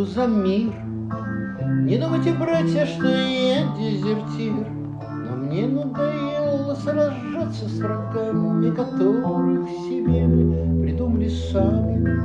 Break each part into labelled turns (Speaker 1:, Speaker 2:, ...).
Speaker 1: за мир. Не думайте, братья, что я дезертир, но мне надоело сражаться с врагами, которых себе мы придумали сами.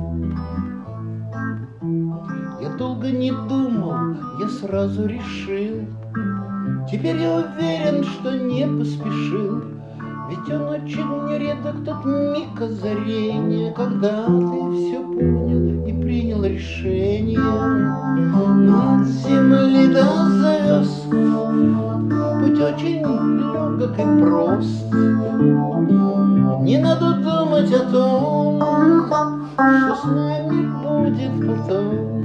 Speaker 1: Я долго не думал, я сразу решил. Теперь я уверен, что не поспешил. Ведь он очень редок, тот миг озарения, когда ты все понял и принял решение. Но от земли до звезд путь очень легок и прост. Не надо думать о том, что с нами будет потом.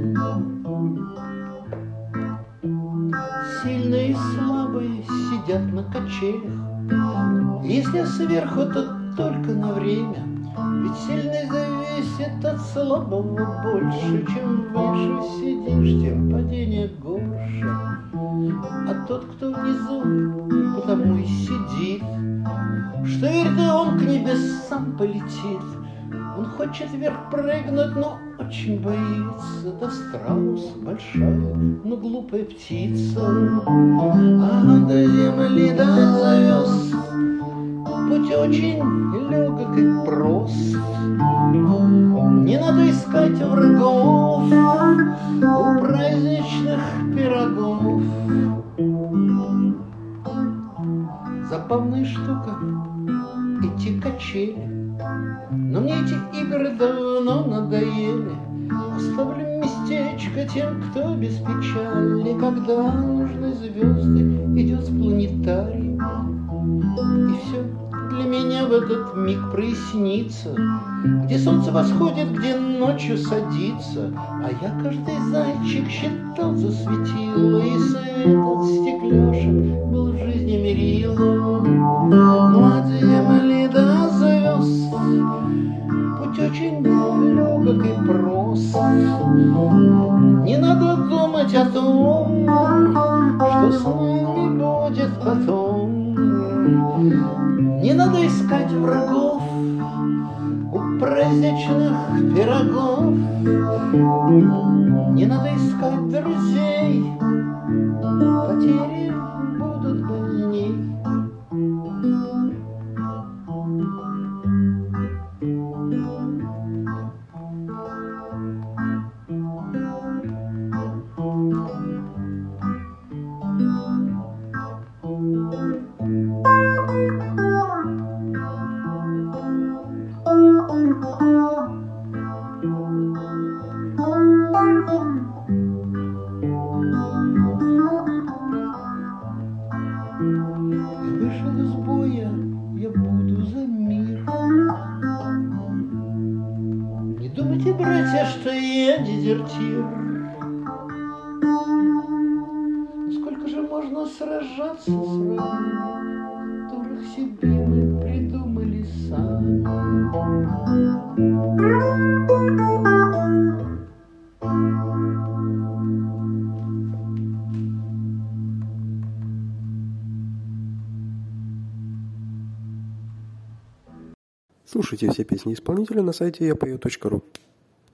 Speaker 1: Сильные и слабые сидят на качелях. Если сверху, то только на время. Ведь сильный зависит от слабого больше. Чем выше сидишь, тем падение горше. А тот, кто внизу, потому и сидит, что верит, он к небесам полетит. Он хочет вверх прыгнуть, но очень боится. Да страус большая, но глупая птица. А до земли, до звезд путь очень легок и прост. Не надо искать врагов у праздничных пирогов. Забавная штука эти качели, но мне эти игры давно надоели. Оставлю местечко тем, кто без печали, когда нужны звезды, идет с планетарий. И все для меня в этот миг прояснится, где солнце восходит, где ночью садится. А я каждый зайчик считал за светило, и свет от стекляшек был в жизни мерилом. Но от земли до звезд путь очень легок и прост. Не надо думать о том, что с нами будет потом. Не надо искать врагов у праздничных пирогов. Не надо искать друзей, потери будут больней. Вышел из боя, я буду за мир. Не думайте, братья, что я дезертир. Сколько же можно сражаться с врагами, которых себе мы придумали сами?
Speaker 2: Слушайте все песни исполнителя на сайте yapою.ru.